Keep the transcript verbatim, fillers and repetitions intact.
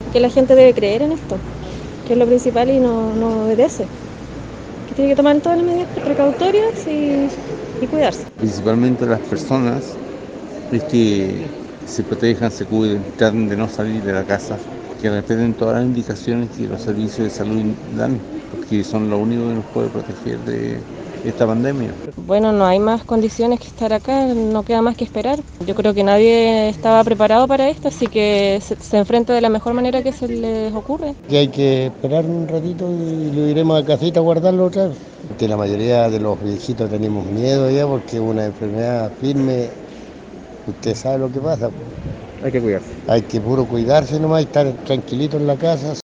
que la gente debe creer en esto, que es lo principal y no, no obedece. Que tiene que tomar todas las medidas precautorias y, y cuidarse. Principalmente las personas es que se protejan, se cuiden, traten de no salir de la casa, que respeten todas las indicaciones que los servicios de salud dan, porque son lo único que nos puede proteger de esta pandemia. Bueno, no hay más condiciones que estar acá, no queda más que esperar. Yo creo que nadie estaba preparado para esto, así que se, se enfrenta de la mejor manera que se les ocurre. Que hay que esperar un ratito y lo iremos a casita a guardarlo otra vez. Que la mayoría de los viejitos tenemos miedo ya porque es una enfermedad firme, usted sabe lo que pasa. Hay que cuidarse. Hay que puro cuidarse nomás y estar tranquilito en la casa.